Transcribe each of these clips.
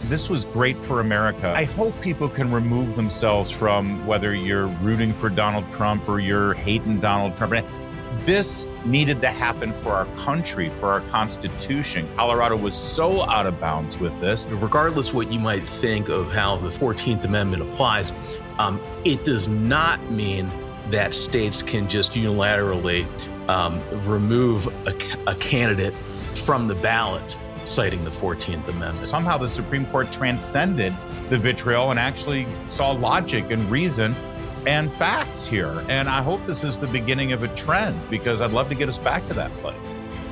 This was great for America. I hope people can remove themselves from whether you're rooting for Donald Trump or you're hating Donald Trump. This needed to happen for our country, for our Constitution. Colorado was so out of bounds with this. Regardless what you might think of how the 14th Amendment applies, it does not mean that states can just unilaterally remove a candidate from the ballot, citing the 14th Amendment. Somehow the Supreme Court transcended the vitriol and actually saw logic and reason and facts here. And I hope this is the beginning of a trend, because I'd love to get us back to that place.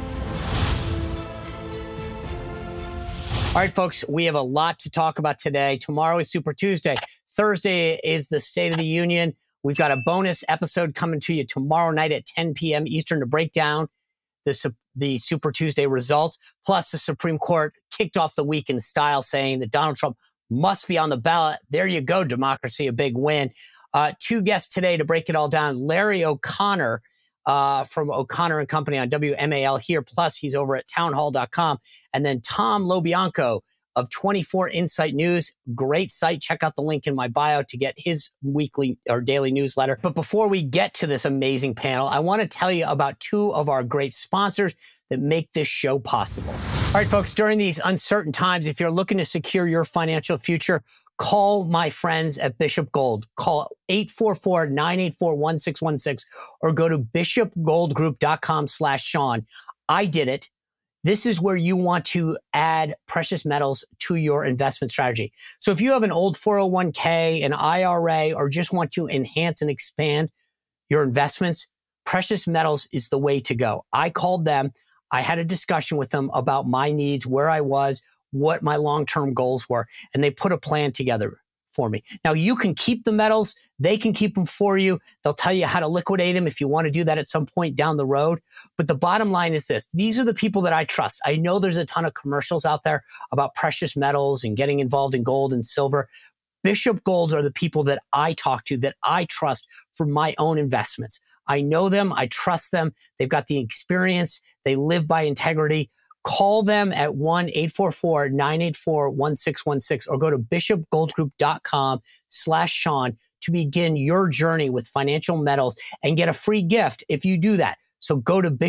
All right, folks, we have a lot to talk about today. Tomorrow is Super Tuesday. Thursday is the State of the Union. We've got a bonus episode coming to you tomorrow night at 10 p.m. Eastern to break down the Super Tuesday results. Plus, the Supreme Court kicked off the week in style, saying that Donald Trump must be on the ballot. There you go, democracy, a big win. Two guests today to break it all down. Larry O'Connor from O'Connor & Company on WMAL here. Plus, he's over at townhall.com. And then Tom LoBianco of 24 Insight News. Great site. Check out the link in my bio to get his weekly or daily newsletter. But before we get to this amazing panel, I want to tell you about two of our great sponsors that make this show possible. All right, folks, during these uncertain times, if you're looking to secure your financial future, call my friends at Bishop Gold. Call 844-984-1616 or go to bishopgoldgroup.com/Sean. I did it. This is where you want to add precious metals to your investment strategy. So if you have an old 401k, an IRA, or just want to enhance and expand your investments, precious metals is the way to go. I called them. I had a discussion with them about my needs, where I was, what my long-term goals were, and they put a plan together for me. Now, you can keep the metals. They can keep them for you. They'll tell you how to liquidate them if you want to do that at some point down the road. But the bottom line is this. These are the people that I trust. I know there's a ton of commercials out there about precious metals and getting involved in gold and silver. Bishop Golds are the people that I talk to, that I trust for my own investments. I know them. I trust them. They've got the experience. They live by integrity. Call them at 1-844-984-1616 or go to bishopgoldgroup.com/Sean to begin your journey with financial metals and get a free gift if you do that. So go to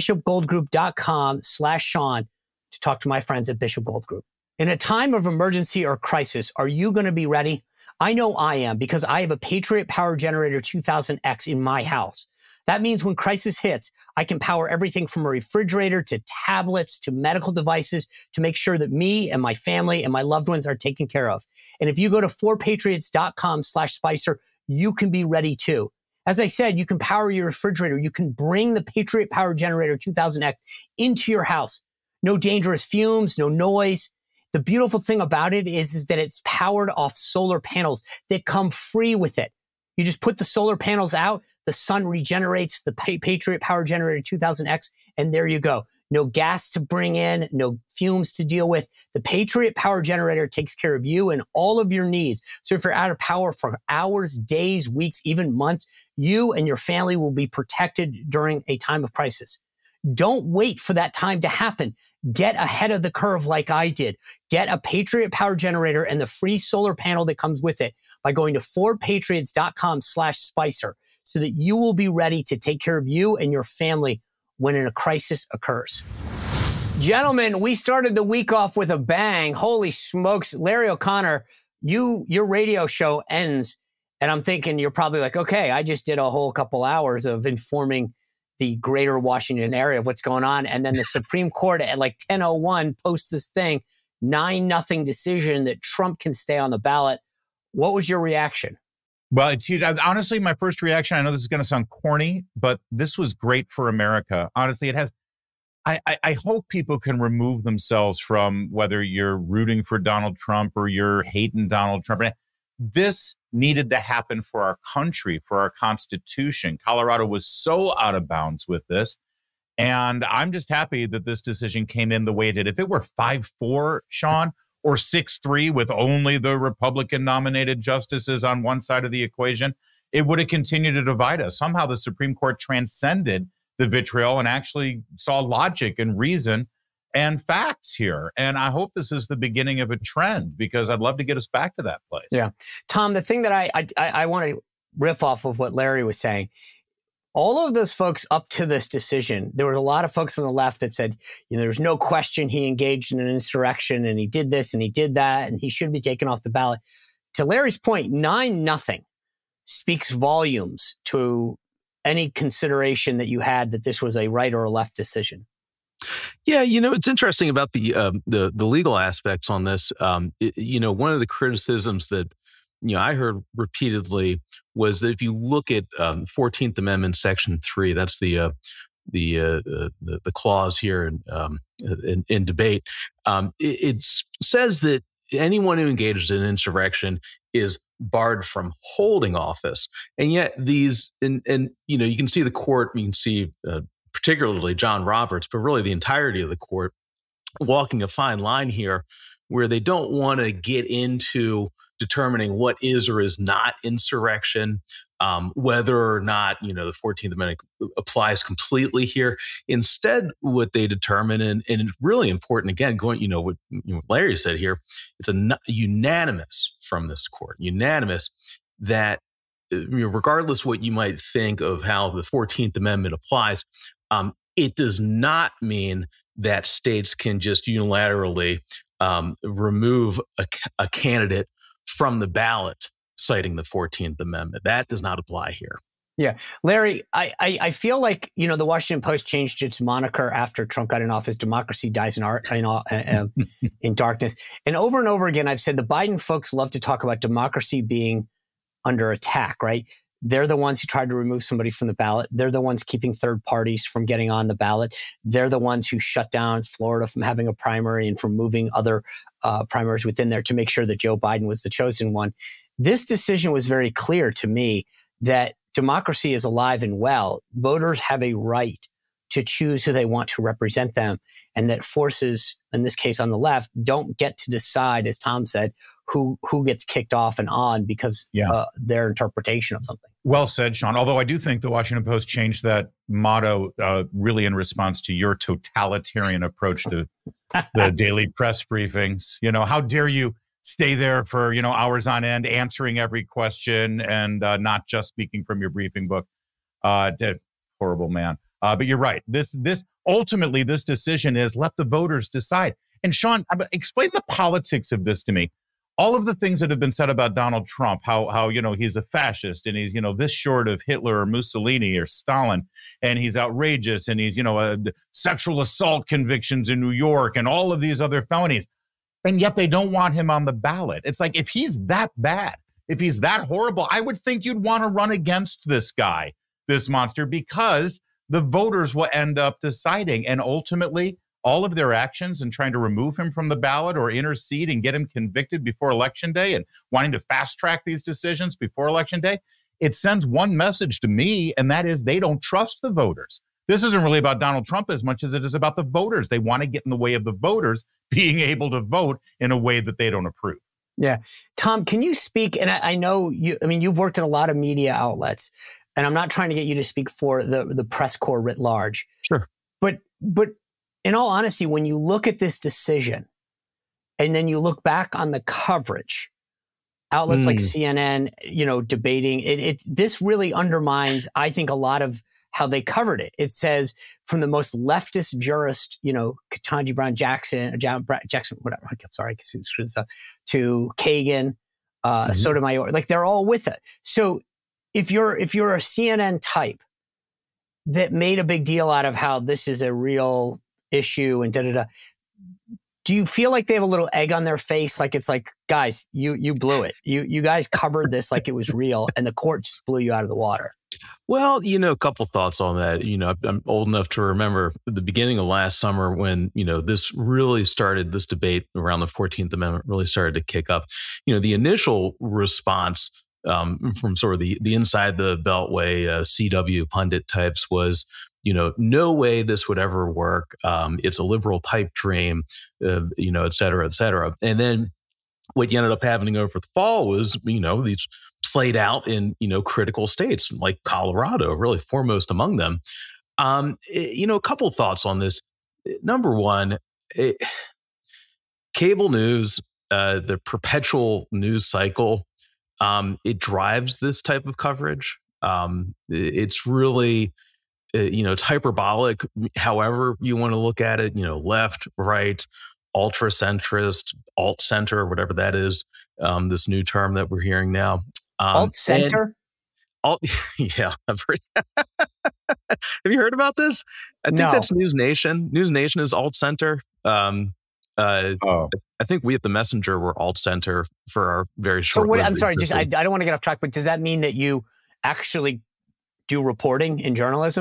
bishopgoldgroup.com/Sean to talk to my friends at Bishop Gold Group. In a time of emergency or crisis, are you going to be ready? I know I am, because I have a Patriot Power Generator 2000X in my house. That means when crisis hits, I can power everything from a refrigerator to tablets to medical devices to make sure that me and my family and my loved ones are taken care of. And if you go to 4patriots.com/Spicer, you can be ready too. As I said, you can power your refrigerator. You can bring the Patriot Power Generator 2000X into your house. No dangerous fumes, no noise. The beautiful thing about it is that it's powered off solar panels that come free with it. You just put the solar panels out, the sun regenerates the Patriot Power Generator 2000X, and there you go. No gas to bring in, no fumes to deal with. The Patriot Power Generator takes care of you and all of your needs. So if you're out of power for hours, days, weeks, even months, you and your family will be protected during a time of crisis. Don't wait for that time to happen. Get ahead of the curve like I did. Get a Patriot Power Generator and the free solar panel that comes with it by going to 4patriots.com/Spicer so that you will be ready to take care of you and your family when a crisis occurs. Gentlemen, we started the week off with a bang. Holy smokes. Larry O'Connor, your radio show ends, and I'm thinking you're probably like, okay, I just did a whole couple hours of informing the greater Washington area of what's going on. And then the Supreme Court at like 10:01 posts this thing, 9-0 decision that Trump can stay on the ballot. What was your reaction? Well, it's huge. Honestly, my first reaction, I know this is going to sound corny, but this was great for America. Honestly, it has. I hope people can remove themselves from whether you're rooting for Donald Trump or you're hating Donald Trump. This needed to happen for our country, for our Constitution. Colorado was so out of bounds with this. And I'm just happy that this decision came in the way it did. If it were 5-4, Sean, or 6-3 with only the Republican nominated justices on one side of the equation, it would have continued to divide us. Somehow the Supreme Court transcended the vitriol and actually saw logic and reason and facts here. And I hope this is the beginning of a trend, because I'd love to get us back to that place. Yeah. Tom, the thing that I want to riff off of what Larry was saying, all of those folks up to this decision, there were a lot of folks on the left that said, there's no question he engaged in an insurrection and he did this and he did that and he should be taken off the ballot. To Larry's point, 9-0 speaks volumes to any consideration that you had that this was a right or a left decision. Yeah, it's interesting about the legal aspects on this. One of the criticisms that I heard repeatedly was that if you look at 14th Amendment Section 3, that's the clause here in debate. It says that anyone who engages in insurrection is barred from holding office, and yet these you can see the court, you can see particularly John Roberts, but really the entirety of the court walking a fine line here, where they don't want to get into determining what is or is not insurrection, whether or not, the 14th Amendment applies completely here. Instead, what they determine, and it's really important, again, going, what Larry said here, it's unanimous from this court, unanimous that regardless what you might think of how the 14th Amendment applies, it does not mean that states can just unilaterally remove a candidate from the ballot citing the 14th Amendment. That does not apply here. Yeah. Larry, I feel like, the Washington Post changed its moniker after Trump got in office. Democracy dies in darkness. And over again, I've said the Biden folks love to talk about democracy being under attack, right? They're the ones who tried to remove somebody from the ballot. They're the ones keeping third parties from getting on the ballot. They're the ones who shut down Florida from having a primary and from moving other primaries within there to make sure that Joe Biden was the chosen one. This decision was very clear to me that democracy is alive and well. Voters have a right to choose who they want to represent them, and that forces, in this case on the left, don't get to decide, as Tom said, who gets kicked off and on because their interpretation of something. Well said, Sean. Although I do think the Washington Post changed that motto really in response to your totalitarian approach to the daily press briefings. How dare you stay there for, hours on end, answering every question and not just speaking from your briefing book. Horrible man. But you're right. This ultimately, this decision is let the voters decide. And Sean, explain the politics of this to me. All of the things that have been said about Donald Trump, how he's a fascist and he's, this short of Hitler or Mussolini or Stalin, and he's outrageous and he's, sexual assault convictions in New York and all of these other felonies. And yet they don't want him on the ballot. It's like, if he's that bad, if he's that horrible, I would think you'd want to run against this guy, this monster, because the voters will end up deciding. And ultimately, all of their actions in trying to remove him from the ballot or intercede and get him convicted before Election Day and wanting to fast track these decisions before Election Day, it sends one message to me, and that is they don't trust the voters. This isn't really about Donald Trump as much as it is about the voters. They want to get in the way of the voters being able to vote in a way that they don't approve. Yeah. Tom, can you speak? And I know you've worked in a lot of media outlets, and I'm not trying to get you to speak for the press corps writ large. Sure. But in all honesty, when you look at this decision and then you look back on the coverage, outlets like CNN, debating this really undermines, I think, a lot of how they covered it. It says from the most leftist jurist, Ketanji Brown Jackson, whatever. I'm sorry, I screwed this up. To Kagan, Sotomayor, like they're all with it. So if you're a CNN type that made a big deal out of how this is a real issue and do you feel like they have a little egg on their face? Like it's like, guys, you blew it. You guys covered this like it was real, and the court just blew you out of the water. Well, a couple thoughts on that. I'm old enough to remember the beginning of last summer when, this really started, this debate around the 14th Amendment really started to kick up. The initial response from sort of the inside the Beltway CW pundit types was, no way this would ever work. It's a liberal pipe dream, et cetera, et cetera. And then what you ended up happening over the fall was, these played out in, critical states like Colorado, really foremost among them. A couple thoughts on this. Number one, cable news, the perpetual news cycle, it drives this type of coverage. It's really, it's hyperbolic, however you want to look at it, left, right, ultra centrist, alt center, whatever that is, this new term that we're hearing now. Alt center? Yeah. Have you heard about this? I think that's News Nation. News Nation is alt center. I think we at The Messenger were alt center for our very short. So I'm sorry, I don't want to get off track, but does that mean that you actually do reporting in journalism?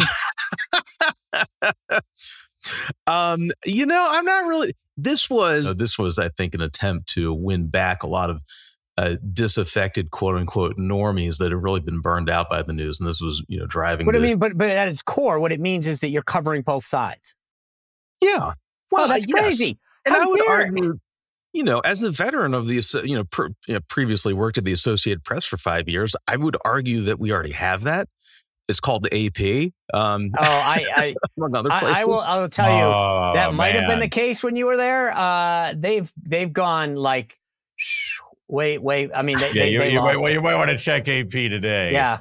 I'm not really. This was, I think, an attempt to win back a lot of disaffected, quote unquote, normies that have really been burned out by the news, and this was, driving. But at its core, what it means is that you're covering both sides. Yeah. Well, that's crazy. And I would argue, as a veteran of the, previously worked at the Associated Press for 5 years, I would argue that we already have that. It's called the AP. Among other places. I will tell you that might have been the case when you were there. They've gone like, wait. I mean, you might want to check AP today. Yeah.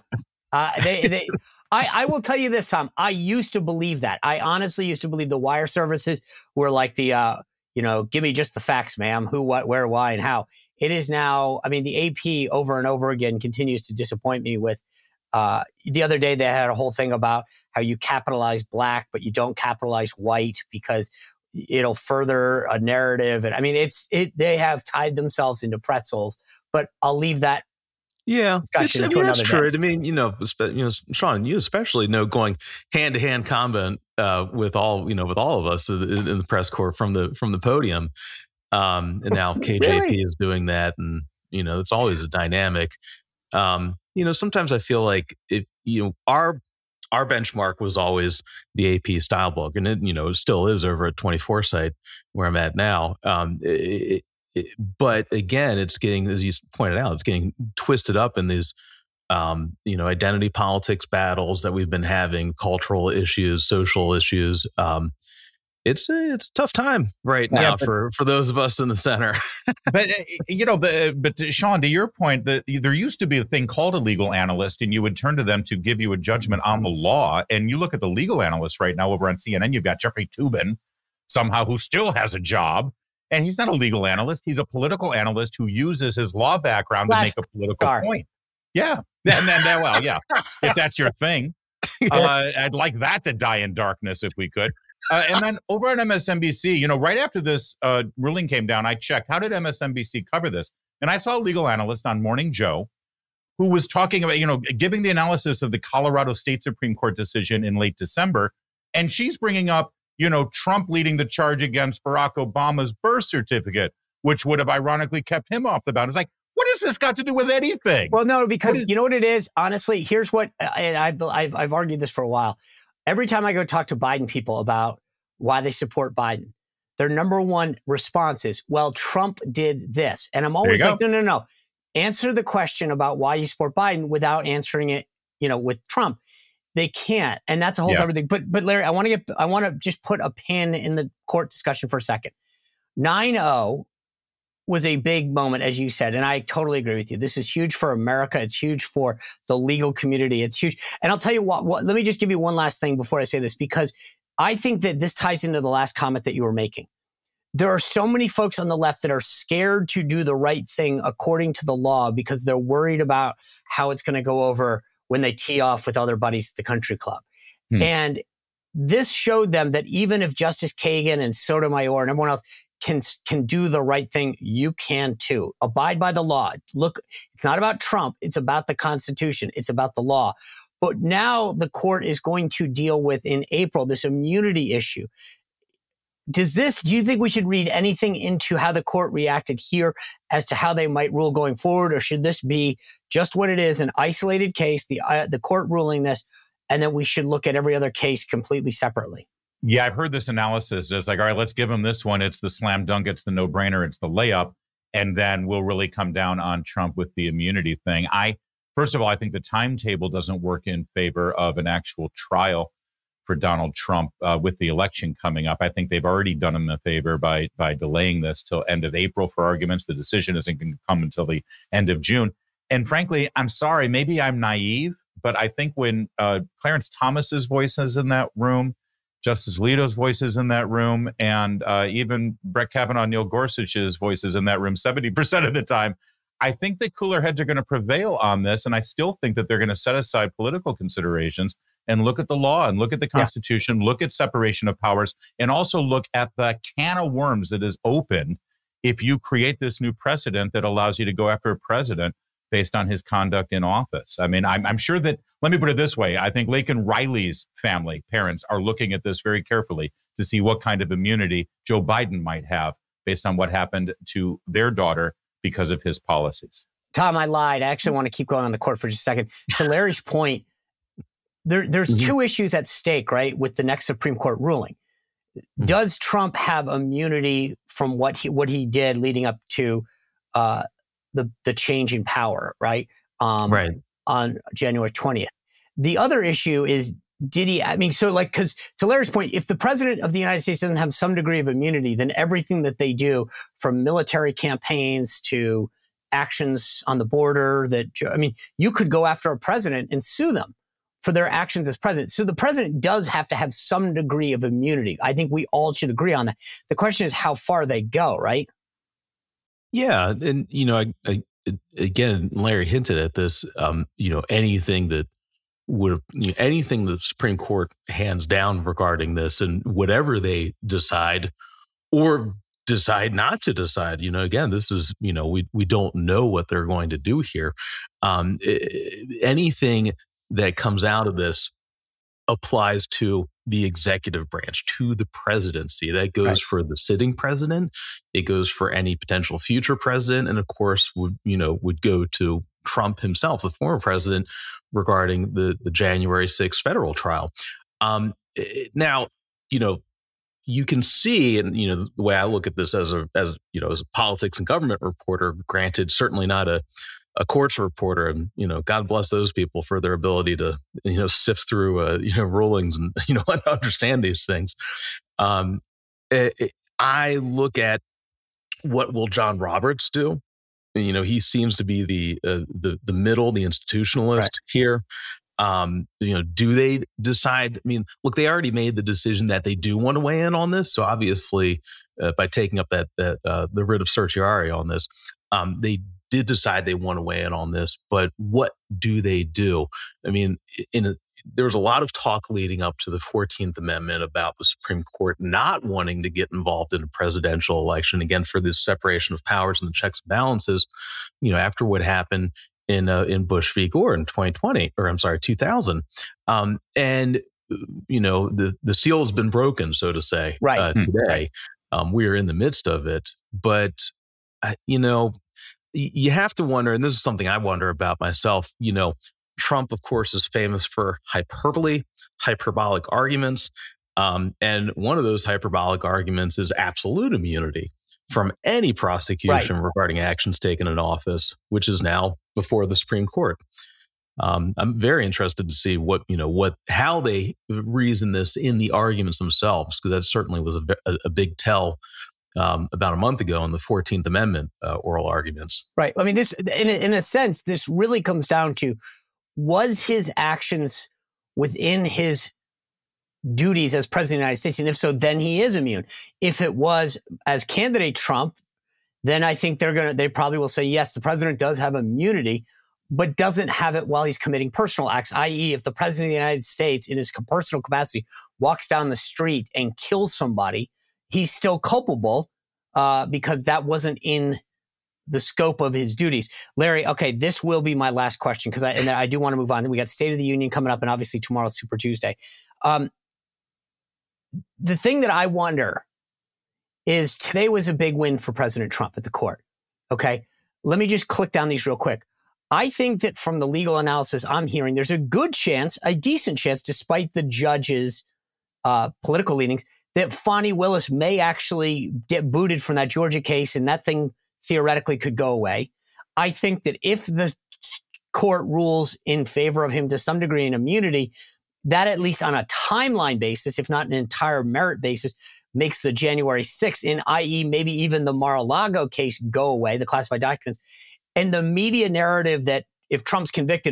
I will tell you this, Tom. I used to believe that. I honestly used to believe the wire services were like the, give me just the facts, ma'am. Who, what, where, why, and how. It is now, I mean, the AP over and over again continues to disappoint me with. The other day, they had a whole thing about how you capitalize black, but you don't capitalize white because it'll further a narrative. And I mean, they have tied themselves into pretzels, but I'll leave that. Yeah, that's true. I mean, Sean, you especially know going hand to hand combat with all of us in the press corps from the podium, and now KJP Really? is doing that, and it's always a dynamic. Sometimes I feel like our benchmark was always the AP style book, and it still is over at 24 site where I'm at now. But again, it's getting, as you pointed out, it's getting twisted up in these, identity politics battles that we've been having, cultural issues, social issues. It's a tough time right now for those of us in the center. But Sean, to your point, there used to be a thing called a legal analyst, and you would turn to them to give you a judgment on the law. And you look at the legal analyst right now over on CNN, you've got Jeffrey Toobin, somehow, who still has a job. And he's not a legal analyst. He's a political analyst who uses his law background to make a political point. Yeah. And then, if that's your thing, I'd like that to die in darkness if we could. And then over on MSNBC, right after this ruling came down, I checked, how did MSNBC cover this? And I saw a legal analyst on Morning Joe who was talking about, giving the analysis of the Colorado State Supreme Court decision in late December. And she's bringing up, Trump leading the charge against Barack Obama's birth certificate, which would have ironically kept him off the ballot. It's like, what has this got to do with anything? Well, no, because you know what it is? Honestly, here's what, and I've argued this for a while. Every time I go talk to Biden people about why they support Biden, their number one response is, well, Trump did this. And I'm always like, no. Answer the question about why you support Biden without answering it, with Trump. They can't. And that's a whole separate thing. But Larry, I want to just put a pin in the court discussion for a second. 9-0 was a big moment, as you said, and I totally agree with you. This is huge for America. It's huge for the legal community. It's huge. And I'll tell you what, let me just give you one last thing before I say this, because I think that this ties into the last comment that you were making. There are so many folks on the left that are scared to do the right thing according to the law because they're worried about how it's going to go over when they tee off with other buddies at the country club. And this showed them that even if Justice Kagan and Sotomayor and everyone else can do the right thing, you can too. Abide by the law. Look, it's not about Trump. It's about the Constitution. It's about the law. But now the court is going to deal with, in April, this immunity issue. Do you think we should read anything into how the court reacted here as to how they might rule going forward? Or should this be just what it is, an isolated case, the court ruling this, and then we should look at every other case completely separately? Yeah, I've heard this analysis. It's like, all right, let's give them this one. It's the slam dunk. It's the no-brainer. It's the layup. And then we'll really come down on Trump with the immunity thing. First of all, I think the timetable doesn't work in favor of an actual trial for Donald Trump with the election coming up. I think they've already done him a favor by delaying this till end of April for arguments. The decision isn't going to come until the end of June. And frankly, I'm sorry, maybe I'm naive, but I think when Clarence Thomas's voice is in that room, Justice Alito's voice is in that room, and even Brett Kavanaugh, Neil Gorsuch's voice is in that room 70% of the time, I think the cooler heads are going to prevail on this. And I still think that they're going to set aside political considerations and look at the law and look at the Constitution, look at separation of powers, and also look at the can of worms that is open if you create this new precedent that allows you to go after a president based on his conduct in office. I mean, I'm sure that, let me put it this way, I think Laken Riley's family, parents, are looking at this very carefully to see what kind of immunity Joe Biden might have based on what happened to their daughter because of his policies. Tom, I lied. I actually want to keep going on the court for just a second. To Larry's point, there's two issues at stake, right, with the next Supreme Court ruling. Does Trump have immunity from what he did leading up to the change in power, right? On January 20th. The other issue is, did he, I mean, so like, because to Larry's point, if the president of the United States doesn't have some degree of immunity, then everything that they do, from military campaigns to actions on the border, you could go after a president and sue them for their actions as president. So the president does have to have some degree of immunity. I think we all should agree on that. The question is how far they go, right? Yeah. And, again, Larry hinted at this, anything that anything the Supreme Court hands down regarding this, and whatever they decide or decide not to decide, again, this is, we don't know what they're going to do here. Anything that comes out of this applies to the executive branch, to the presidency. That goes for the sitting president. It goes for any potential future president. And of course would go to Trump himself, the former president, regarding the January 6th federal trial. Now, you can see, and the way I look at this as a politics and government reporter, granted, certainly not a courts reporter, and God bless those people for their ability to sift through rulings and understand these things. I look at what will John Roberts do. He seems to be the middle, the institutionalist here. Do they decide? I mean, look, they already made the decision that they do want to weigh in on this. So obviously, by taking up the writ of certiorari on this, they did decide they want to weigh in on this. But what do they do? I mean, there was a lot of talk leading up to the 14th Amendment about the Supreme Court not wanting to get involved in a presidential election, again, for this separation of powers and the checks and balances, after what happened in Bush v. Gore in 2020, or I'm sorry, 2000. And, the seal has been broken, so to say, today. We are in the midst of it. But, you have to wonder, and this is something I wonder about myself, Trump, of course, is famous for hyperbolic arguments. And one of those hyperbolic arguments is absolute immunity from any prosecution regarding actions taken in office, which is now before the Supreme Court. I'm very interested to see how they reason this in the arguments themselves, because that certainly was a big tell about a month ago in the 14th Amendment oral arguments. Right. I mean, this, in a sense, this really comes down to, was his actions within his duties as president of the United States? And if so, then he is immune. If it was as candidate Trump, then I think they probably will say, yes, the president does have immunity, but doesn't have it while he's committing personal acts, i.e. if the president of the United States in his personal capacity walks down the street and kills somebody, he's still culpable because that wasn't in the scope of his duties. Larry, okay, this will be my last question, because I do want to move on. We got State of the Union coming up, and obviously tomorrow's Super Tuesday. The thing that I wonder is, today was a big win for President Trump at the court. Okay, let me just click down these real quick. I think that from the legal analysis I'm hearing, there's a good chance, a decent chance, despite the judge's political leanings, that Fani Willis may actually get booted from that Georgia case, and that thing theoretically could go away. I think that if the court rules in favor of him to some degree in immunity, that at least on a timeline basis, if not an entire merit basis, makes the January 6th, i.e. maybe even the Mar-a-Lago case, go away, the classified documents. And the media narrative that if Trump's convicted,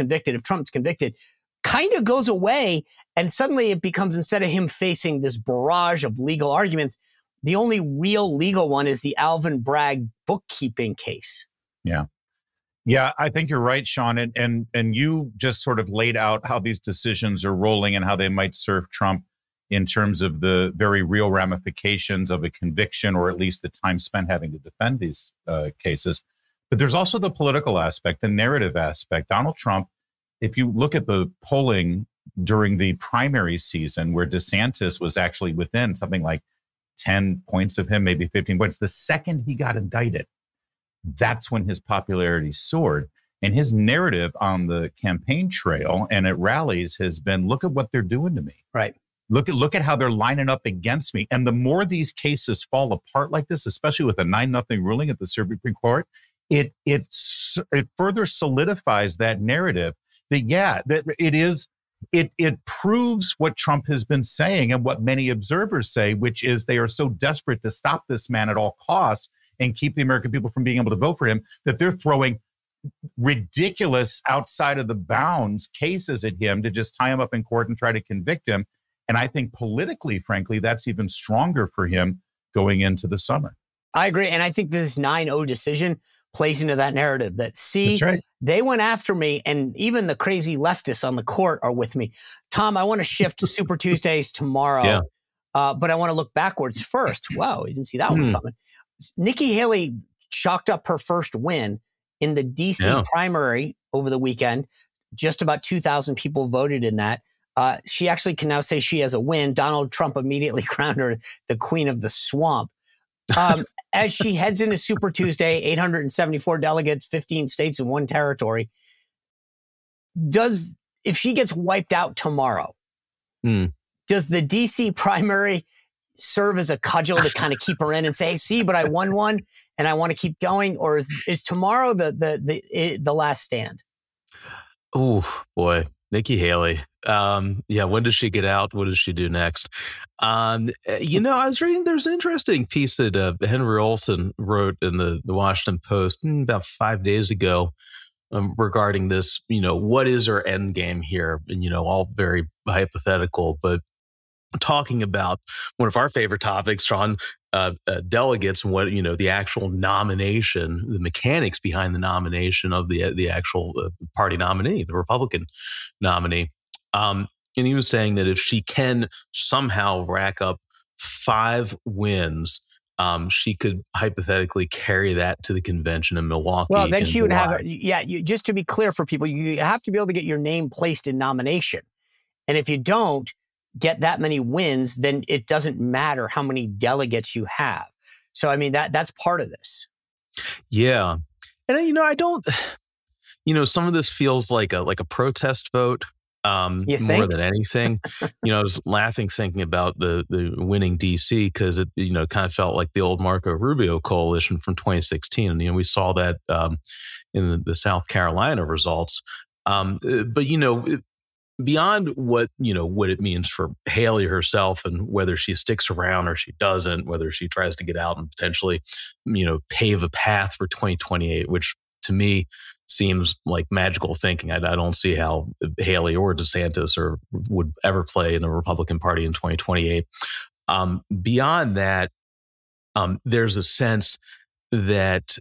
kind of goes away. And suddenly it becomes, instead of him facing this barrage of legal arguments, the only real legal one is the Alvin Bragg bookkeeping case. Yeah. Yeah, I think you're right, Sean. And you just sort of laid out how these decisions are rolling and how they might serve Trump in terms of the very real ramifications of a conviction, or at least the time spent having to defend these cases. But there's also the political aspect, the narrative aspect. Donald Trump, if you look at the polling during the primary season, where DeSantis was actually within something like 10 points of him, maybe 15 points, the second he got indicted, that's when his popularity soared. And his narrative on the campaign trail and at rallies has been, look at what they're doing to me. Right. Look at how they're lining up against me. And the more these cases fall apart like this, especially with a 9-0 ruling at the Supreme Court, it further solidifies that narrative that it proves what Trump has been saying and what many observers say, which is they are so desperate to stop this man at all costs and keep the American people from being able to vote for him, that they're throwing ridiculous outside of the bounds cases at him to just tie him up in court and try to convict him. And I think politically, frankly, that's even stronger for him going into the summer. I agree. And I think this 9-0 decision plays into that narrative that, That's right. They went after me, and even the crazy leftists on the court are with me. Tom, I want to shift to Super Tuesdays tomorrow, but I want to look backwards first. Wow, you didn't see that one coming. Nikki Haley chalked up her first win in the D.C. primary over the weekend. Just about 2,000 people voted in that. She actually can now say she has a win. Donald Trump immediately crowned her the queen of the swamp. As she heads into Super Tuesday, 874 delegates, 15 states and 1 territory. If she gets wiped out tomorrow, does the DC primary serve as a cudgel to kind of keep her in and say, see, but I won one and I want to keep going? Or is tomorrow the last stand? Oh, boy. Nikki Haley. When does she get out? What does she do next? I was reading, there's an interesting piece that Henry Olsen wrote in the Washington Post about 5 days ago regarding this, what is our end game here? And, all very hypothetical, but talking about one of our favorite topics, Sean, delegates and what, the actual nomination, the mechanics behind the nomination of the actual party nominee, the Republican nominee. And he was saying that if she can somehow rack up 5 wins, she could hypothetically carry that to the convention in Milwaukee. Well, then she would have, just to be clear for people, you have to be able to get your name placed in nomination. And if you don't get that many wins, then it doesn't matter how many delegates you have. So, I mean, that's part of this. Yeah. And, I don't, some of this feels like a protest vote. More than anything, I was laughing thinking about the winning DC because it, kind of felt like the old Marco Rubio coalition from 2016. And, we saw that in the South Carolina results. But, beyond what it means for Haley herself and whether she sticks around or she doesn't, whether she tries to get out and potentially, pave a path for 2028, which to me seems like magical thinking. I don't see how Haley or DeSantis would ever play in the Republican Party in 2028. Beyond that, there's a sense that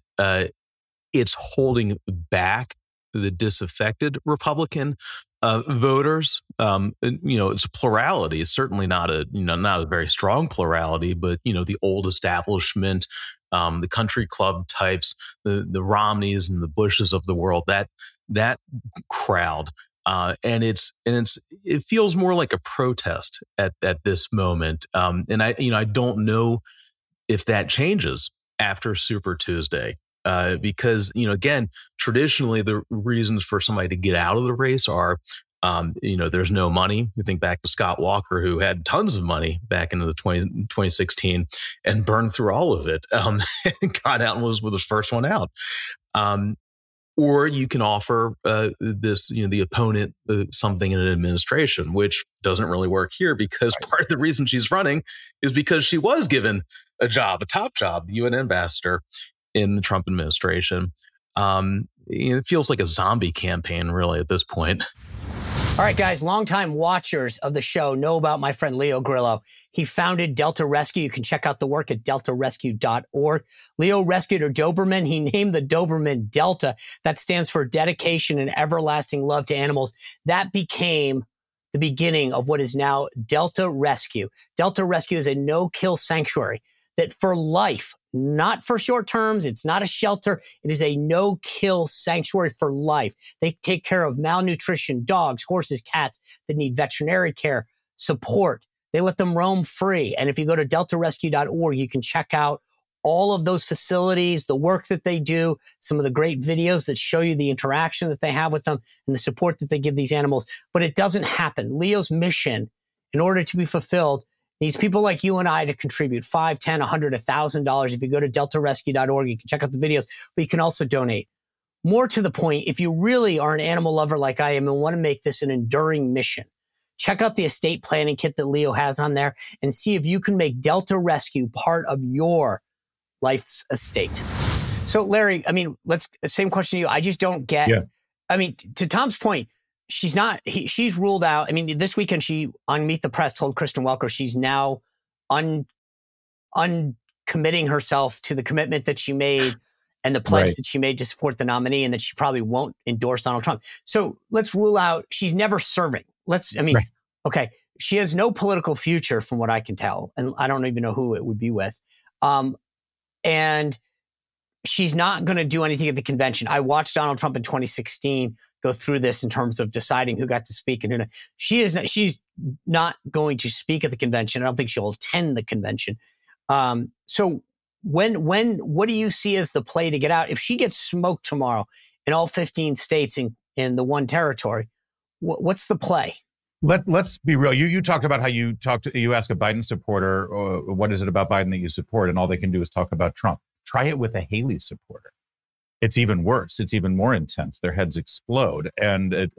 it's holding back the disaffected Republican voters. It's a plurality. It's certainly not a very strong plurality, but the old establishment, the country club types, the Romneys and the Bushes of the world, that crowd. And it feels more like a protest at this moment. And I don't know if that changes after Super Tuesday. Because, again, traditionally the reasons for somebody to get out of the race are, there's no money. You think back to Scott Walker, who had tons of money back into the 2016 and burned through all of it, and got out and was his first one out. or you can offer the opponent something in an administration, which doesn't really work here because part of the reason she's running is because she was given a top job, the UN ambassador in the Trump administration. It feels like a zombie campaign, really, at this point. All right, guys, longtime watchers of the show know about my friend Leo Grillo. He founded Delta Rescue. You can check out the work at deltarescue.org. Leo rescued a Doberman. He named the Doberman Delta. That stands for dedication and everlasting love to animals. That became the beginning of what is now Delta Rescue. Delta Rescue is a no-kill sanctuary that for life, not for short terms, it's not a shelter. It is a no-kill sanctuary for life. They take care of malnutrition, dogs, horses, cats that need veterinary care, support. They let them roam free. And if you go to deltarescue.org, you can check out all of those facilities, the work that they do, some of the great videos that show you the interaction that they have with them and the support that they give these animals. But it doesn't happen. Leo's mission, in order to be fulfilled, needs people like you and I to contribute $5, $10, $100, $1,000. If you go to deltarescue.org, you can check out the videos, but you can also donate. More to the point, if you really are an animal lover like I am and want to make this an enduring mission, check out the estate planning kit that Leo has on there and see if you can make Delta Rescue part of your life's estate. So, Larry, I mean, same question to you. I just don't get, I mean, to Tom's point, she's ruled out. I mean, this weekend she on Meet the Press told Kristen Welker she's now uncommitting herself to the commitment that she made and the pledge that she made to support the nominee and that she probably won't endorse Donald Trump. So let's rule out she's never serving. Okay. She has no political future from what I can tell. And I don't even know who it would be with. And she's not going to do anything at the convention. I watched Donald Trump in 2016 go through this in terms of deciding who got to speak and who not. She's not going to speak at the convention. I don't think she'll attend the convention. So what do you see as the play to get out? If she gets smoked tomorrow in all 15 states in the one territory, what's the play? Let's be real. You talked about how you ask a Biden supporter, what is it about Biden that you support? And all they can do is talk about Trump. Try it with a Haley supporter. It's even worse. It's even more intense. Their heads explode. And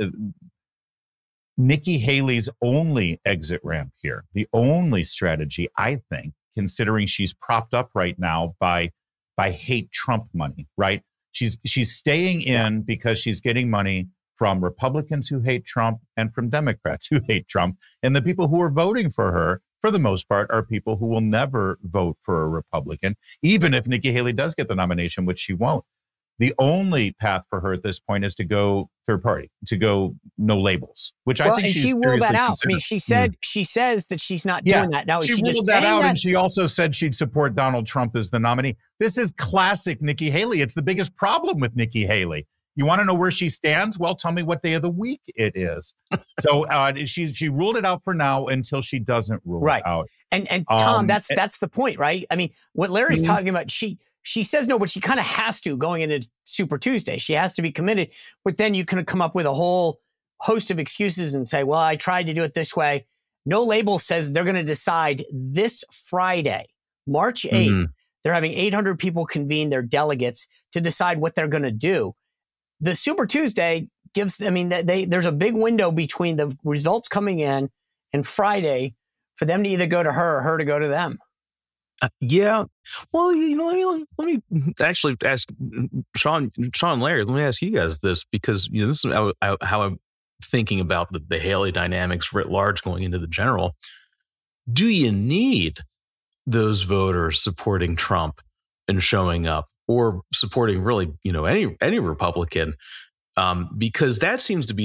Nikki Haley's only exit ramp here, the only strategy, I think, considering she's propped up right now by hate Trump money, right? She's staying in because she's getting money from Republicans who hate Trump and from Democrats who hate Trump. And the people who are voting for her, for the most part, are people who will never vote for a Republican, even if Nikki Haley does get the nomination, which she won't. The only path for her at this point is to go third party, to go no labels, which I think she ruled that out. I mean, she says that she's not doing that. Now, she ruled that out, and she also said she'd support Donald Trump as the nominee. This is classic Nikki Haley. It's the biggest problem with Nikki Haley. You want to know where she stands? Well, tell me what day of the week it is. So she ruled it out for now until she doesn't rule it out. And Tom, that's the point, right? I mean, what Larry's talking about, she says no, but she kind of has to going into Super Tuesday. She has to be committed. But then you can come up with a whole host of excuses and say, well, I tried to do it this way. No Label says they're going to decide this Friday, March 8th. They're having 800 people convene their delegates to decide what they're going to do. The Super Tuesday there's a big window between the results coming in and Friday for them to either go to her or her to go to them. Yeah. Well, let me actually ask Sean and Larry, let me ask you guys this, because this is how I'm thinking about the Haley dynamics writ large going into the general. Do you need those voters supporting Trump and showing up, or supporting really, any Republican? Because that seems to be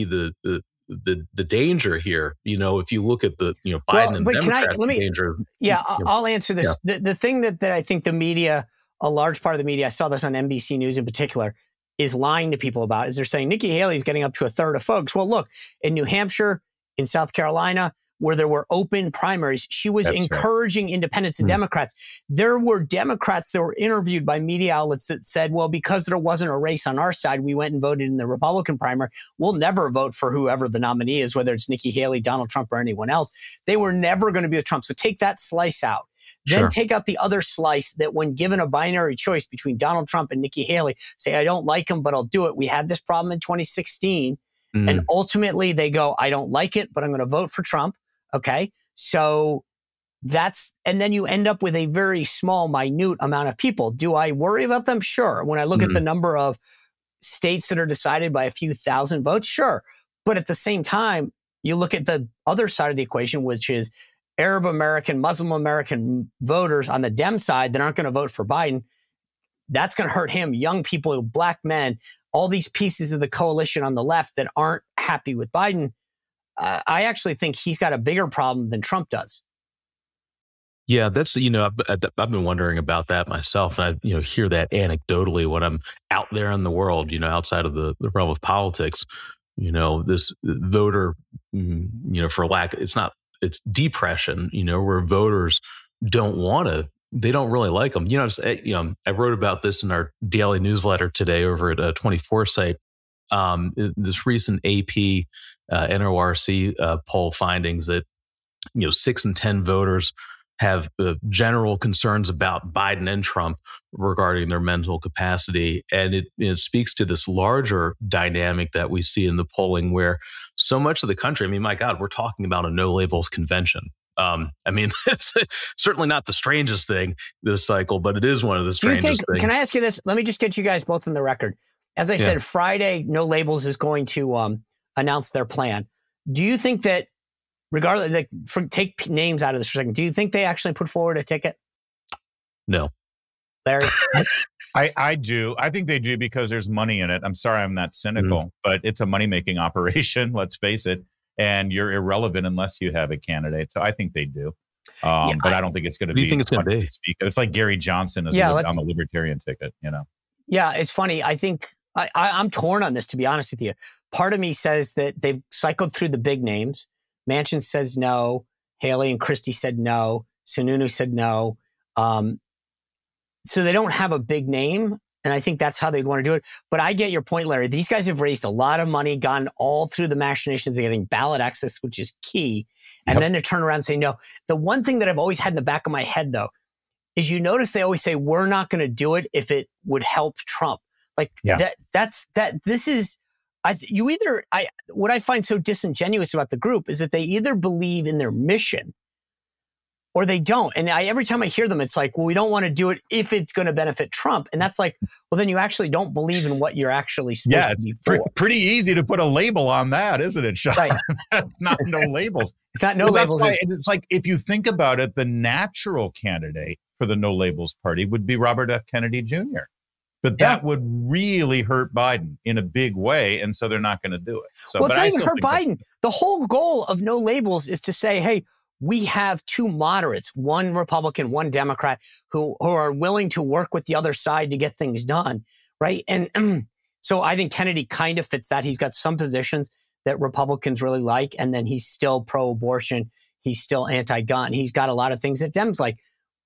the danger here. If you look at the Biden and Democrats, danger. Yeah, I'll answer this. Yeah. The thing that I think the media, a large part of the media, I saw this on NBC News in particular, is lying to people about is they're saying Nikki Haley is getting up to a third of folks. Well, look, in New Hampshire, in South Carolina, where there were open primaries, she was encouraging independents and Democrats. There were Democrats that were interviewed by media outlets that said, well, because there wasn't a race on our side, we went and voted in the Republican primary. We'll never vote for whoever the nominee is, whether it's Nikki Haley, Donald Trump, or anyone else. They were never going to be with Trump. So take that slice out. Then Sure. take out the other slice that when given a binary choice between Donald Trump and Nikki Haley, say, I don't like him, but I'll do it. We had this problem in 2016. And ultimately they go, I don't like it, but I'm going to vote for Trump. Okay. So and then you end up with a very small, minute amount of people. Do I worry about them? Sure. When I look at the number of states that are decided by a few thousand votes, sure. But at the same time, you look at the other side of the equation, which is Arab American, Muslim American voters on the Dem side that aren't going to vote for Biden. That's going to hurt him. Young people, black men, all these pieces of the coalition on the left that aren't happy with Biden. I actually think he's got a bigger problem than Trump does. Yeah, that's, I've been wondering about that myself. And I, hear that anecdotally when I'm out there in the world, outside of the realm of politics, this voter, it's depression, where voters they don't really like them. I wrote about this in our daily newsletter today over at 24 site. This recent AP NORC poll findings that 6 in 10 voters have general concerns about Biden and Trump regarding their mental capacity. And it speaks to this larger dynamic that we see in the polling where so much of the country, my God, we're talking about a no labels convention. It's certainly not the strangest thing this cycle, but it is one of the strangest things. Can I ask you this? Let me just get you guys both on the record. As I said, Friday, No Labels is going to announce their plan. Do you think that, regardless, take names out of this for a second, do you think they actually put forward a ticket? No. Larry? I do. I think they do because there's money in it. I'm sorry I'm not cynical, but it's a money-making operation, let's face it. And you're irrelevant unless you have a candidate. So I think they do. But I don't think it's going to be. What do you think it's going to be? It's like Gary Johnson on the Libertarian ticket, Yeah, it's funny. I think I'm torn on this, to be honest with you. Part of me says that they've cycled through the big names. Manchin says no. Haley and Christie said no. Sununu said no. So they don't have a big name. And I think that's how they'd want to do it. But I get your point, Larry. These guys have raised a lot of money, gone all through the machinations of getting ballot access, which is key. And then to turn around and say no. The one thing that I've always had in the back of my head, though, is you notice they always say, we're not going to do it if it would help Trump. What I find so disingenuous about the group is that they either believe in their mission or they don't. And every time I hear them, it's like, well, we don't want to do it if it's going to benefit Trump. And that's like, well, then you actually don't believe in what you're actually supposed to be for. Pretty easy to put a label on that, isn't it, Sean? Right. Not no labels. It's not no labels. It's like, if you think about it, the natural candidate for the No Labels Party would be Robert F. Kennedy Jr. But that would really hurt Biden in a big way. And so they're not going to do it. So, well, it's not even hurt Biden. The whole goal of No Labels is to say, hey, we have two moderates, one Republican, one Democrat, who are willing to work with the other side to get things done, right? And so I think Kennedy kind of fits that. He's got some positions that Republicans really like, and then he's still pro-abortion. He's still anti-gun. He's got a lot of things that Dems like.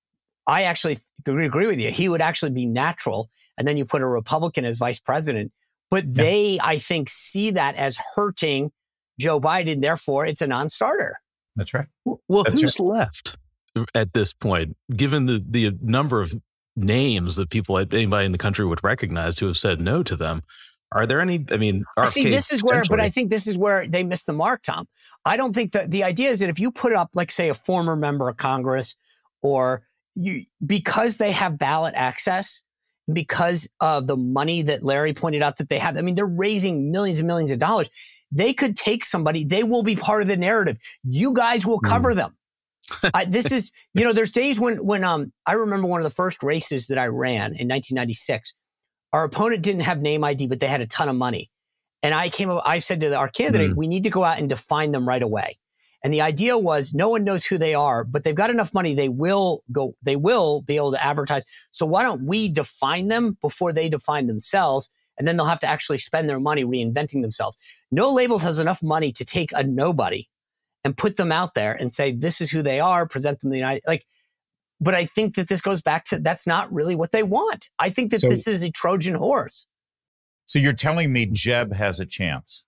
I actually agree with you. He would actually be natural, and then you put a Republican as vice president. But they, I think, see that as hurting Joe Biden. Therefore, it's a non-starter. That's right. Well, who's left at this point, given the number of names that anybody in the country would recognize who have said no to them? Are there any? See, this is where, but I think this is where they missed the mark, Tom. I don't think that the idea is that if you put up, like, say, a former member of Congress, or because they have ballot access, because of the money that Larry pointed out that they have, they're raising millions and millions of dollars. They could take somebody, they will be part of the narrative. You guys will cover them. This is, there's days when I remember one of the first races that I ran in 1996. Our opponent didn't have name ID, but they had a ton of money. And I said to our candidate, we need to go out and define them right away. And the idea was no one knows who they are, but they've got enough money. They will be able to advertise. So why don't we define them before they define themselves? And then they'll have to actually spend their money reinventing themselves. No Labels has enough money to take a nobody and put them out there and say, this is who they are, present them the United, but I think that this goes back to, that's not really what they want. I think that this is a Trojan horse. So you're telling me Jeb has a chance?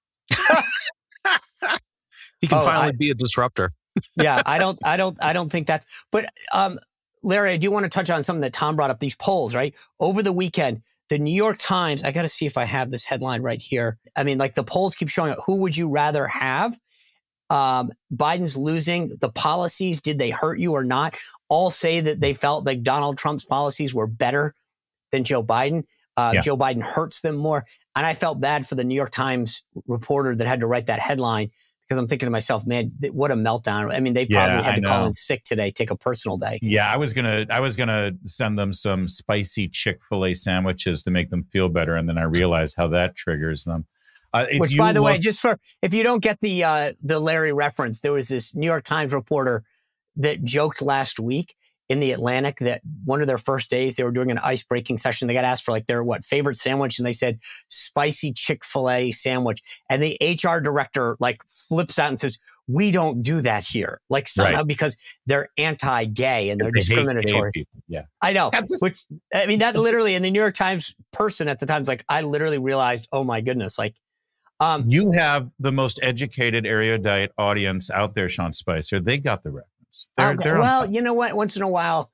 He can finally be a disruptor. Yeah, I don't think that's, but Larry, I do want to touch on something that Tom brought up, these polls, right? Over the weekend, the New York Times, I got to see if I have this headline right here. I mean, like the polls keep showing up. Who would you rather have? Biden's losing. The policies, did they hurt you or not? All say that they felt like Donald Trump's policies were better than Joe Biden. Joe Biden hurts them more. And I felt bad for the New York Times reporter that had to write that headline, because I'm thinking to myself, man, what a meltdown. I mean, they probably had to call in sick today, take a personal day. Yeah, I was gonna send them some spicy Chick-fil-A sandwiches to make them feel better, and then I realized how that triggers them. Which, by the way, just for if you don't get the Larry reference, there was this New York Times reporter that joked last week in the Atlantic that one of their first days they were doing an ice-breaking session. They got asked for like their favorite sandwich, and they said spicy Chick-fil-A sandwich. And the HR director like flips out and says, "We don't do that here." Like somehow because they're anti-gay and they're discriminatory. Yeah, I know. Which I mean, that literally, and the New York Times person at the time's like, I literally realized, oh my goodness, like. You have the most educated erudite audience out there, Sean Spicer. They got the reference. Well, you know what? Once in a while,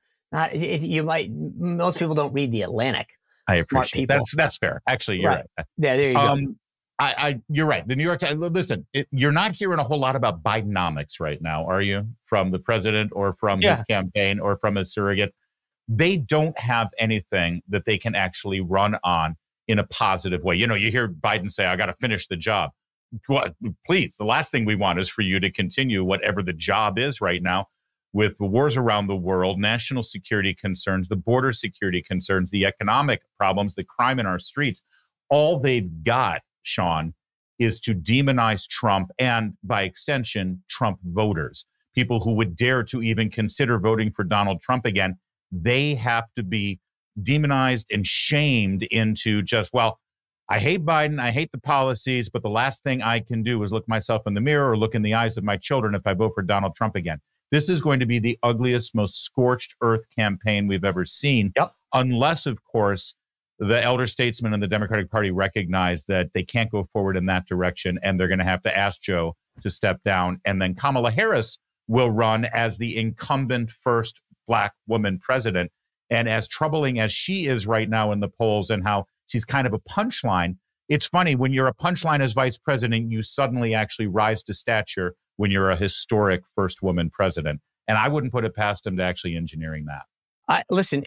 most people don't read the Atlantic. I appreciate that's fair. Actually, you're right. Yeah, there you go. You're right. The New York Times. Listen, you're not hearing a whole lot about Bidenomics right now, are you? From the president or from his campaign or from his surrogate. They don't have anything that they can actually run on in a positive way. You know, you hear Biden say, I got to finish the job. Well, please, the last thing we want is for you to continue whatever the job is right now with the wars around the world, national security concerns, the border security concerns, the economic problems, the crime in our streets. All they've got, Sean, is to demonize Trump and, by extension, Trump voters. People who would dare to even consider voting for Donald Trump again. They have to be demonized and shamed into just, well, I hate Biden, I hate the policies, but the last thing I can do is look myself in the mirror or look in the eyes of my children if I vote for Donald Trump again. This is going to be the ugliest, most scorched earth campaign we've ever seen, unless, of course, the elder statesmen in the Democratic Party recognize that they can't go forward in that direction, and they're going to have to ask Joe to step down. And then Kamala Harris will run as the incumbent first Black woman president. And as troubling as she is right now in the polls and how she's kind of a punchline, it's funny, when you're a punchline as vice president, you suddenly actually rise to stature when you're a historic first woman president. And I wouldn't put it past him to actually engineering that. Listen,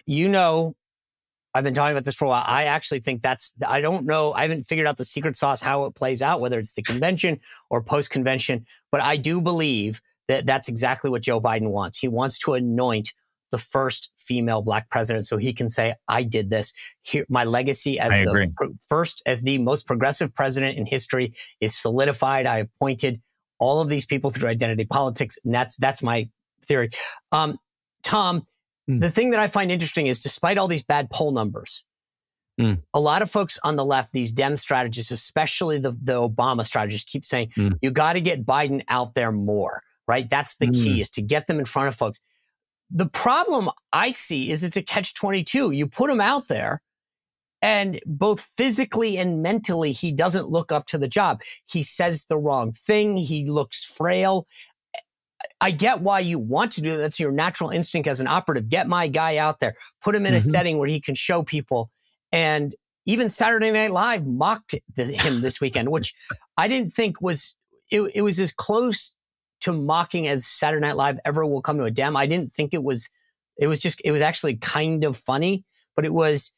I've been talking about this for a while. I actually think I don't know. I haven't figured out the secret sauce, how it plays out, whether it's the convention or post-convention. But I do believe that that's exactly what Joe Biden wants. He wants to anoint the first female Black president, so he can say, I did this. Here, my legacy as the most progressive president in history is solidified. I have appointed all of these people through identity politics, and that's my theory. Tom, the thing that I find interesting is, despite all these bad poll numbers, a lot of folks on the left, these Dem strategists, especially the Obama strategists, keep saying, you got to get Biden out there more, right? That's the key, is to get them in front of folks. The problem I see is it's a catch-22. You put him out there, and both physically and mentally, he doesn't look up to the job. He says the wrong thing. He looks frail. I get why you want to do that. That's your natural instinct as an operative. Get my guy out there. Put him in a setting where he can show people. And even Saturday Night Live mocked him this weekend, which I didn't think was, it was as close to mocking as Saturday Night Live ever will come to a Dem. I didn't think it was actually kind of funny, but it was,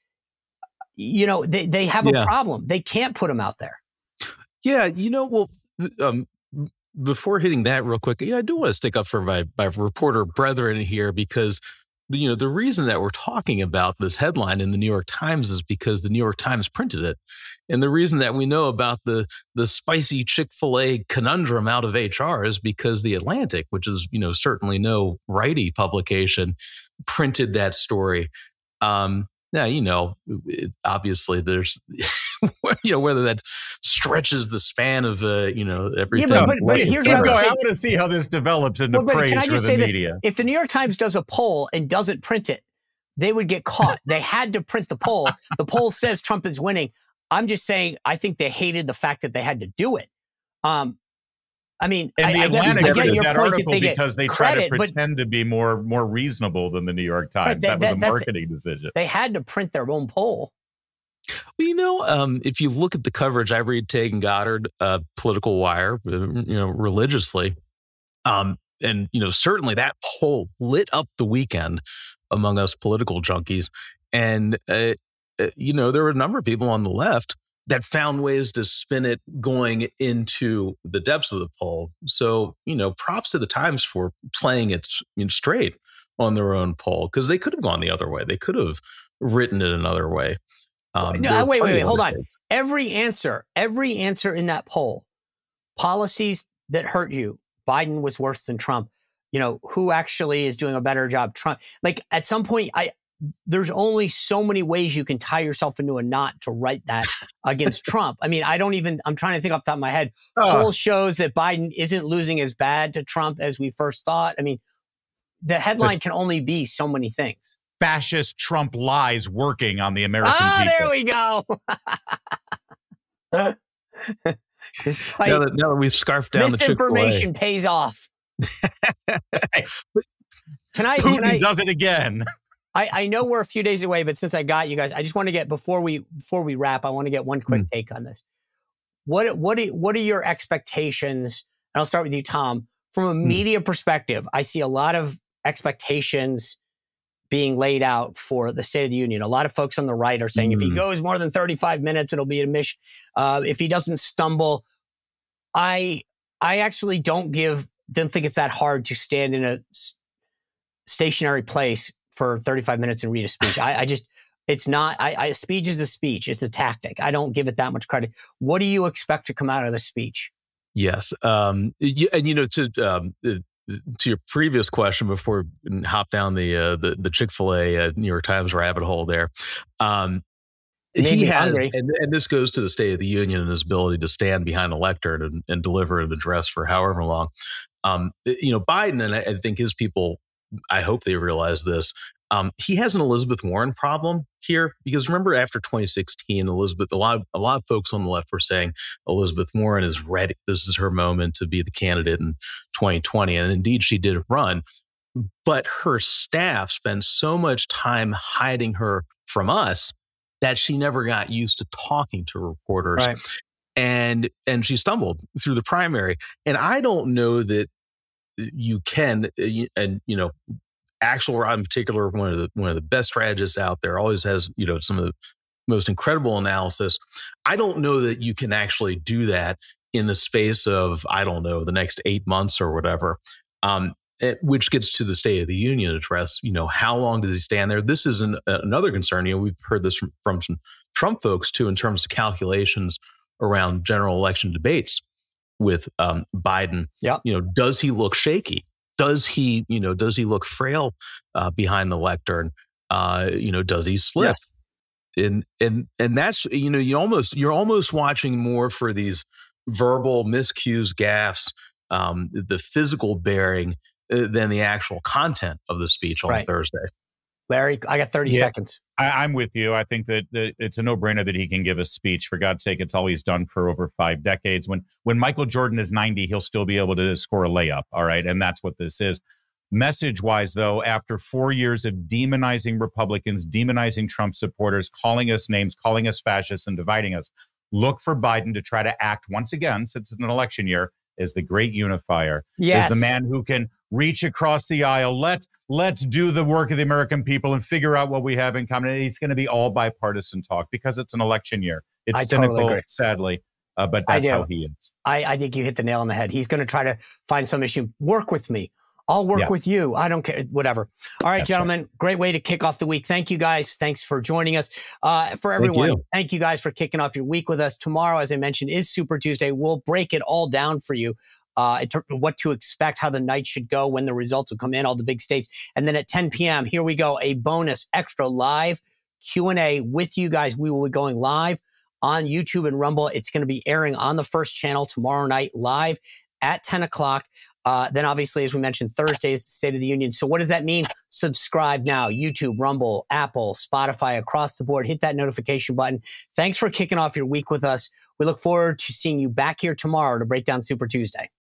they have a problem. They can't put him out there. Yeah. Before hitting that real quick, I do want to stick up for my reporter brethren here, because the reason that we're talking about this headline in the New York Times is because the New York Times printed it. And the reason that we know about the spicy Chick-fil-A conundrum out of HR is because the Atlantic, which is, certainly no righty publication, printed that story. Now, obviously there's, whether that stretches the span of, everything. Yeah, but here's what I want to see how this develops into praise can I just say media. This? If the New York Times does a poll and doesn't print it, they would get caught. They had to print the poll. The poll says Trump is winning. I'm just saying, I think they hated the fact that they had to do it. I mean, And the I guess Atlantic I get did your that point that article they get because they credit, try to but pretend to be more reasonable than the New York Times. Right, that was a that's- marketing decision. they had to print their own poll. Well, if you look at the coverage, I read Tagan Goddard, Political Wire, religiously. And certainly that poll lit up the weekend among us political junkies. And, there were a number of people on the left that found ways to spin it going into the depths of the poll. So, props to the Times for playing it straight on their own poll, because they could have gone the other way. They could have written it another way. No, wait, hold on. Every answer in that poll, policies that hurt you, Biden was worse than Trump. Who actually is doing a better job? Trump. Like, at some point, there's only so many ways you can tie yourself into a knot to write that against Trump. I mean, I'm trying to think off the top of my head. Poll shows that Biden isn't losing as bad to Trump as we first thought. I mean, the headline can only be so many things. Fascist Trump lies working on the American people. There we go. Despite now that we've scarfed down misinformation the pays off. Putin does it again. I know we're a few days away, but since I got you guys, I just want to get before we wrap, I want to get one quick take on this. What are your expectations? And I'll start with you, Tom. From a media perspective, I see a lot of expectations being laid out for the State of the Union. A lot of folks on the right are saying if he goes more than 35 minutes, it'll be a mission. If he doesn't stumble, I actually don't think it's that hard to stand in a stationary place for 35 minutes and read a speech. It's not, a speech is a speech. It's a tactic. I don't give it that much credit. What do you expect to come out of the speech? Yes. To your previous question before we hop down the Chick-fil-A New York Times rabbit hole there, he has, and this goes to the State of the Union and his ability to stand behind a lectern and deliver an address for however long. Biden, and I think his people, I hope they realize this. He has an Elizabeth Warren problem here, because remember after 2016, Elizabeth, a lot of folks on the left were saying Elizabeth Warren is ready. This is her moment to be the candidate in 2020. And indeed, she did run. But her staff spent so much time hiding her from us that she never got used to talking to reporters. Right. And she stumbled through the primary. And I don't know that you can, Axelrod in particular, one of the best strategists out there, always has some of the most incredible analysis. I don't know that you can actually do that in the space of, I don't know, the next 8 months or whatever. Which gets to the State of the Union address. How long does he stand there? This is another concern. We've heard this from some Trump folks too, in terms of calculations around general election debates with Biden. Yeah. Does he look shaky? Does he look frail behind the lectern? Does he slip? Yes. And that's, you're almost watching more for these verbal miscues, gaffes, the physical bearing than the actual content of the speech on Thursday. Larry, I got 30 seconds. I'm with you. I think that it's a no-brainer that he can give a speech. For God's sake, it's all he's done for over 5 decades. When Michael Jordan is 90, he'll still be able to score a layup. All right. And that's what this is. Message-wise, though, after 4 years of demonizing Republicans, demonizing Trump supporters, calling us names, calling us fascists, and dividing us, look for Biden to try to act once again, since it's an election year, as the great unifier. Yes. As the man who can reach across the aisle. Let's do the work of the American people and figure out what we have in common. It's going to be all bipartisan talk because it's an election year. It's cynical, totally sadly, but that's how he is. I think you hit the nail on the head. He's going to try to find some issue. Work with me. I'll work with you. I don't care. Whatever. All right, gentlemen. Great way to kick off the week. Thank you, guys. Thanks for joining us. For everyone, thank you guys for kicking off your week with us. Tomorrow, as I mentioned, is Super Tuesday. We'll break it all down for you. What to expect, how the night should go, when the results will come in, all the big states. And then at 10 p.m., here we go, a bonus extra live Q&A with you guys. We will be going live on YouTube and Rumble. It's going to be airing on the First Channel tomorrow night live at 10 o'clock. Then obviously, as we mentioned, Thursday is the State of the Union. So what does that mean? Subscribe now. YouTube, Rumble, Apple, Spotify, across the board. Hit that notification button. Thanks for kicking off your week with us. We look forward to seeing you back here tomorrow to break down Super Tuesday.